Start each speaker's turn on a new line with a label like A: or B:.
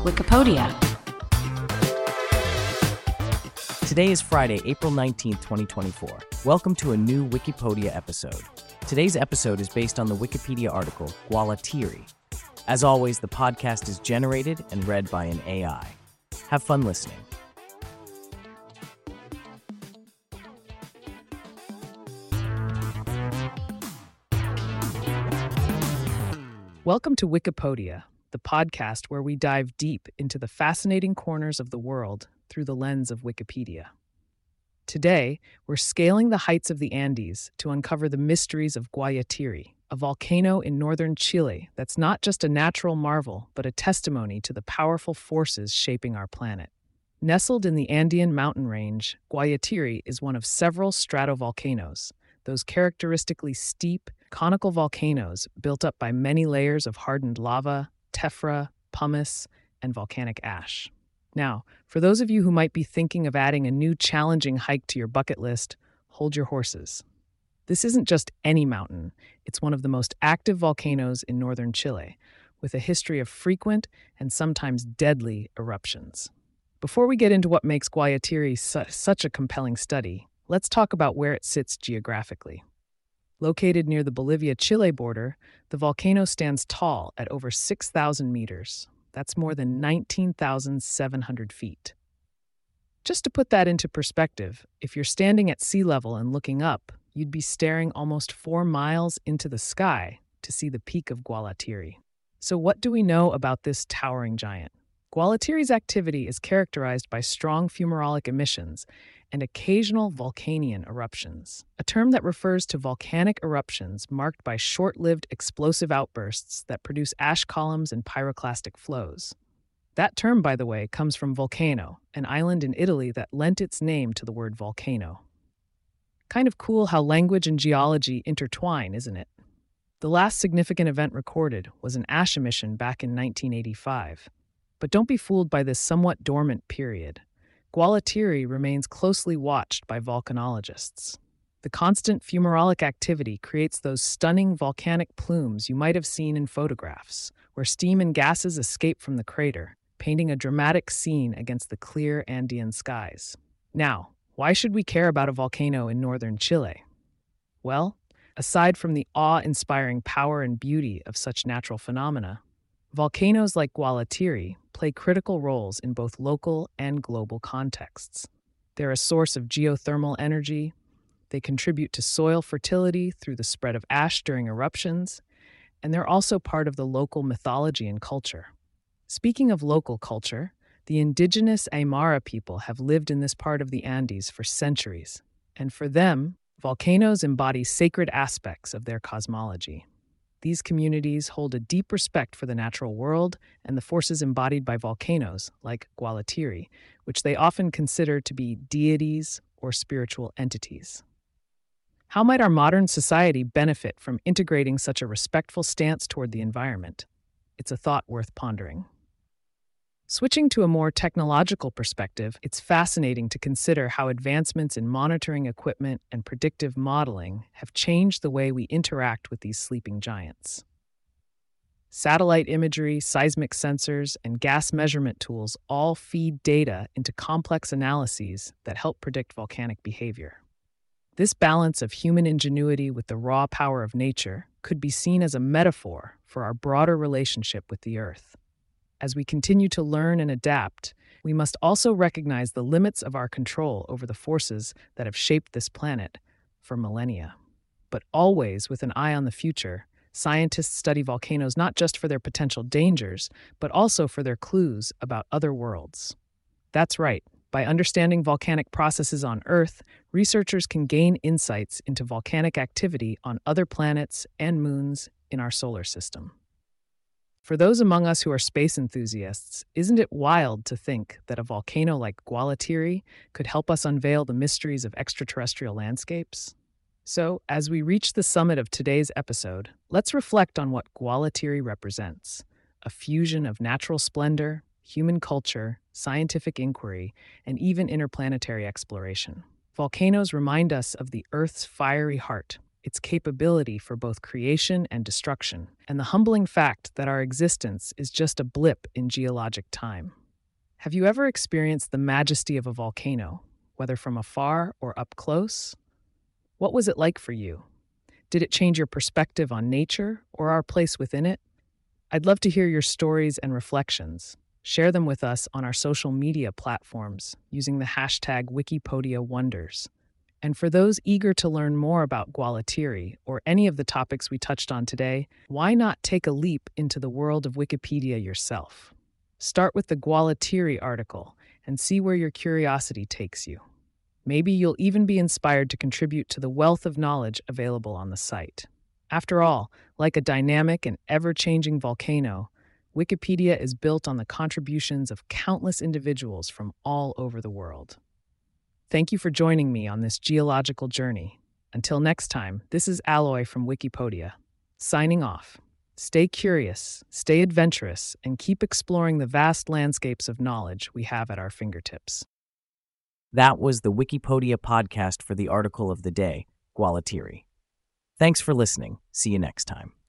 A: Wikipedia.
B: Today is Friday, April 19th, 2024. Welcome to a new Wikipedia episode. Today's episode is based on the Wikipedia article, Guallatiri. As always, the podcast is generated and read by an AI. Have fun listening.
C: Welcome to Wikipedia, the podcast where we dive deep into the fascinating corners of the world through the lens of Wikipedia. Today, we're scaling the heights of the Andes to uncover the mysteries of Guallatiri, a volcano in northern Chile that's not just a natural marvel, but a testimony to the powerful forces shaping our planet. Nestled in the Andean mountain range, Guallatiri is one of several stratovolcanoes, those characteristically steep, conical volcanoes built up by many layers of hardened lava, tephra, pumice, and volcanic ash. Now, for those of you who might be thinking of adding a new challenging hike to your bucket list, hold your horses. This isn't just any mountain, it's one of the most active volcanoes in northern Chile, with a history of frequent and sometimes deadly eruptions. Before we get into what makes Guallatiri such a compelling study, let's talk about where it sits geographically. Located near the Bolivia-Chile border, the volcano stands tall at over 6,000 meters. That's more than 19,700 feet. Just to put that into perspective, if you're standing at sea level and looking up, you'd be staring almost 4 miles into the sky to see the peak of Guallatiri. So what do we know about this towering giant? Guallatiri's activity is characterized by strong fumarolic emissions and occasional volcanian eruptions, a term that refers to volcanic eruptions marked by short-lived explosive outbursts that produce ash columns and pyroclastic flows. That term, by the way, comes from Vulcano, an island in Italy that lent its name to the word volcano. Kind of cool how language and geology intertwine, isn't it? The last significant event recorded was an ash emission back in 1985. But don't be fooled by this somewhat dormant period. Guallatiri remains closely watched by volcanologists. The constant fumarolic activity creates those stunning volcanic plumes you might have seen in photographs, where steam and gases escape from the crater, painting a dramatic scene against the clear Andean skies. Now, why should we care about a volcano in northern Chile? Well, aside from the awe-inspiring power and beauty of such natural phenomena, volcanoes like Guallatiri play critical roles in both local and global contexts. They're a source of geothermal energy, they contribute to soil fertility through the spread of ash during eruptions, and they're also part of the local mythology and culture. Speaking of local culture, the indigenous Aymara people have lived in this part of the Andes for centuries, and for them, volcanoes embody sacred aspects of their cosmology. These communities hold a deep respect for the natural world and the forces embodied by volcanoes, like Guallatiri, which they often consider to be deities or spiritual entities. How might our modern society benefit from integrating such a respectful stance toward the environment? It's a thought worth pondering. Switching to a more technological perspective, it's fascinating to consider how advancements in monitoring equipment and predictive modeling have changed the way we interact with these sleeping giants. Satellite imagery, seismic sensors, and gas measurement tools all feed data into complex analyses that help predict volcanic behavior. This balance of human ingenuity with the raw power of nature could be seen as a metaphor for our broader relationship with the Earth. As we continue to learn and adapt, we must also recognize the limits of our control over the forces that have shaped this planet for millennia. But always with an eye on the future, scientists study volcanoes not just for their potential dangers, but also for their clues about other worlds. That's right. By understanding volcanic processes on Earth, researchers can gain insights into volcanic activity on other planets and moons in our solar system. For those among us who are space enthusiasts, isn't it wild to think that a volcano like Guallatiri could help us unveil the mysteries of extraterrestrial landscapes? So, as we reach the summit of today's episode, let's reflect on what Guallatiri represents: a fusion of natural splendor, human culture, scientific inquiry, and even interplanetary exploration. Volcanoes remind us of the Earth's fiery heart, its capability for both creation and destruction, and the humbling fact that our existence is just a blip in geologic time. Have you ever experienced the majesty of a volcano, whether from afar or up close? What was it like for you? Did it change your perspective on nature or our place within it? I'd love to hear your stories and reflections. Share them with us on our social media platforms using the hashtag WikipodiaWonders. And for those eager to learn more about Guallatiri or any of the topics we touched on today, why not take a leap into the world of Wikipedia yourself? Start with the Guallatiri article and see where your curiosity takes you. Maybe you'll even be inspired to contribute to the wealth of knowledge available on the site. After all, like a dynamic and ever-changing volcano, Wikipedia is built on the contributions of countless individuals from all over the world. Thank you for joining me on this geological journey. Until next time, this is Alloy from Wikipodia, signing off. Stay curious, stay adventurous, and keep exploring the vast landscapes of knowledge we have at our fingertips.
B: That was the Wikipodia podcast for the article of the day, Guallatiri. Thanks for listening. See you next time.